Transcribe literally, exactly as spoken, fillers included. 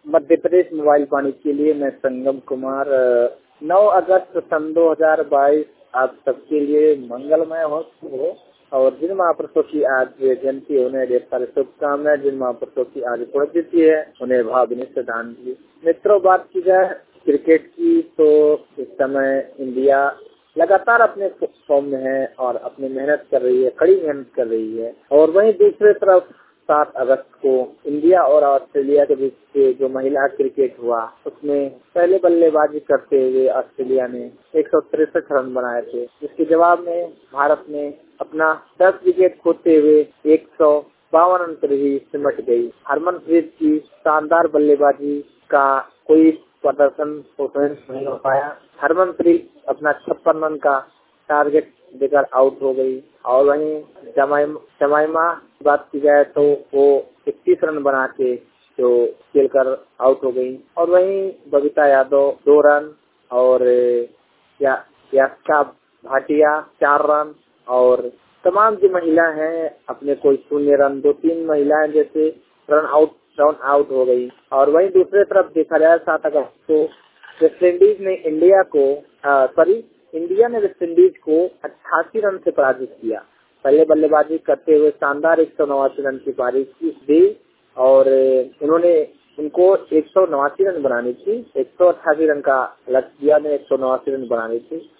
Madhya Pradesh mobile पानी के लिए मैं संगम कुमार। नौ अगस्त सन दो हज़ार बाईस आप सबके लिए मंगलमय हो और जिन महापुरुषों की आज जयंती है उन्हें ढेर सारी शुभकामनाएं। जिन महापुरुषों की आज पुण्यतिथि है उन्हें भावभीनी श्रद्धांजलि। मित्रों, बात की जाए क्रिकेट की तो इस समय इंडिया लगातार अपने फॉर्म में है और अपनी मेहनत कर रही है, कड़ी मेहनत कर रही है। और वहीं दूसरी तरफ सात अगस्त को इंडिया और ऑस्ट्रेलिया के बीच के जो महिला क्रिकेट हुआ उसमें पहले बल्लेबाजी करते हुए ऑस्ट्रेलिया ने एक सौ तिरसठ रन बनाए थे, जिसके जवाब में भारत ने अपना दस विकेट खोते हुए एक सौ बावन रन पर ही सिमट गई। हरमनप्रीत की शानदार बल्लेबाजी का कोई प्रदर्शन नहीं हो पाया। हरमनप्रीत अपना छप्पन रन का टारगेट देकर आउट हो गई। और वहीं जमाइमा बात की जाए तो वो इक्कीस रन बना के जो खेलकर आउट हो गई। और वहीं बबीता यादव दो रन और या, यास्का भाटिया चार रन और तमाम जो महिला हैं अपने कोई शून्य रन, दो तीन महिलाएं जैसे रन आउट डाउन आउट हो गई। और वहीं दूसरी तरफ देखा जाए सात अगस्त को वेस्ट इंडीज ने इंडिया को सॉरी इंडिया ने वेस्ट इंडीज को अट्ठासी रन से पराजित किया। पहले बल्लेबाजी करते हुए शानदार एक सौ नवासी रन की पारी दी और उन्होंने उनको एक सौ नवासी रन बनानी थी। एक सौ अट्ठासी रन का लक्ष्य दिया ने एक सौ नवासी रन बनानी थी